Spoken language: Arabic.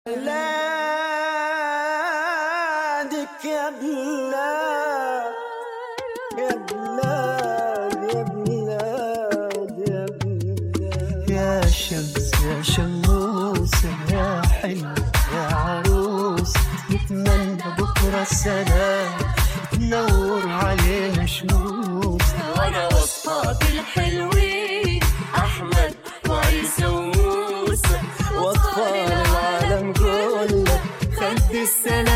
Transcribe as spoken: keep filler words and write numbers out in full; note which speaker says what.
Speaker 1: بلادك يا بلاد يا بلاد يا بلاد يا بلاد
Speaker 2: يا شمس يا شموسة يا حلوة يا عروس، نتمنى بكرة السلام تنور علينا شموس.
Speaker 3: وانا واصحابي الحلوين احمد وعيسى وموسى
Speaker 1: واطفال العالم كله
Speaker 3: خد السلام